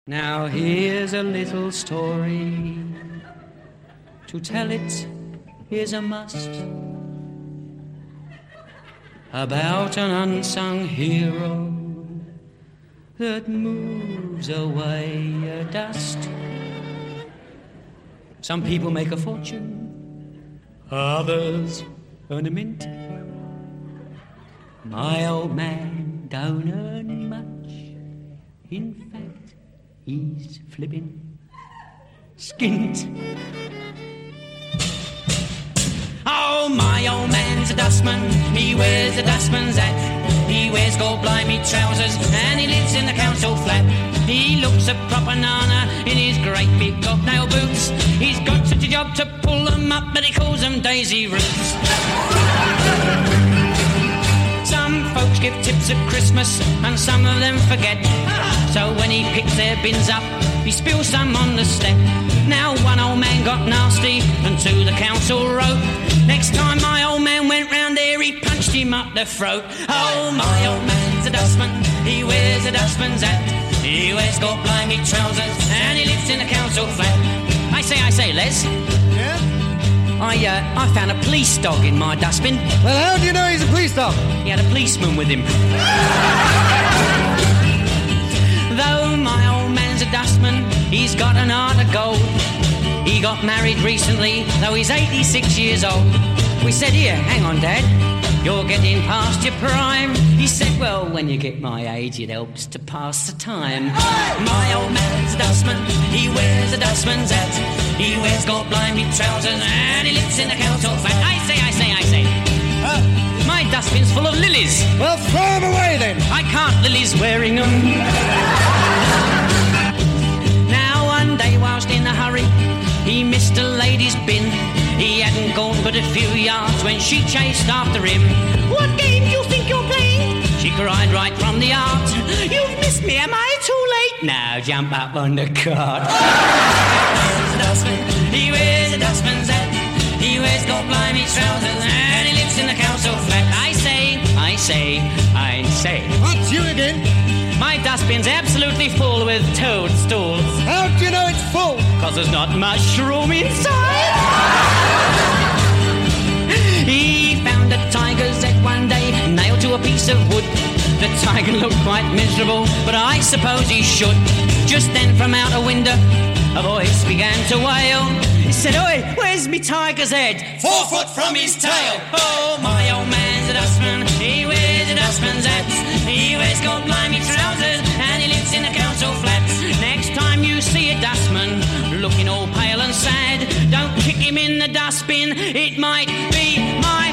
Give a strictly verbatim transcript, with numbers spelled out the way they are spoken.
Now here's a little story. To tell it is a must. About an unsung hero that moves away a dust. Some people make a fortune, others earn a mint. My old man don't earn much. In fact, he's flipping skint. Oh, my old man's a dustman. He wears a dustman's hat. He wears gold blimey trousers and he lives in the council flat. He looks a proper nana in his great big hobnail boots. He's got such a job to pull them up, but he calls them daisy roots. Some folks give tips at Christmas and some of them forget. So when he picks their bins up, he spills some on the step. Now one old man got nasty and to the council wrote, next time my old man went round there, he punched him up the throat. Oh, my old man's a dustman. He wears a dustman's hat. He wears gold blimey trousers and he lives in a council flat. I say, I say, Les. Yeah? I, uh, I found a police dog in my dustbin. Well, how do you know he's a police dog? He had a policeman with him. Though my old man's a dustman, he's got an heart of gold. He got married recently, though he's eighty-six years old. We said, here, hang on, Dad, you're getting past your prime. He said, well, when you get my age, it helps to pass the time. My old man's a dustman, he wears a dustman's hat. He wears gold blimey trousers and he lives in a council flat. I say, I say, I say. Huh? My dustbin's full of lilies. Well, throw them away then. I can't, Lily's wearing them. Now one day whilst in a hurry, he missed a lady's bin. He hadn't gone but a few yards when she chased after him. What game do you think you're playing? She cried right from the art. You've missed me, am I too late? Now jump up on the cart. He wears a dustman's hat. He wears gold blimey trousers and he lives in the council flat. I say, I say, I say. What's you again? My dustbin's absolutely full with toadstools. How do you know it's full? Cause there's not much room inside. He found a tiger's head one day nailed to a piece of wood. The tiger looked quite miserable, but I suppose he should. Just then from out a window a voice began to wail. He said, oi, where's me tiger's head? Four foot from his tail. Oh, my old man's a dustman. He wears a dustman's hat. He wears gold blimey trousers and he lives in a council flat. Next time you see a dustman looking all pale and sad, don't kick him in the dustbin. It might be my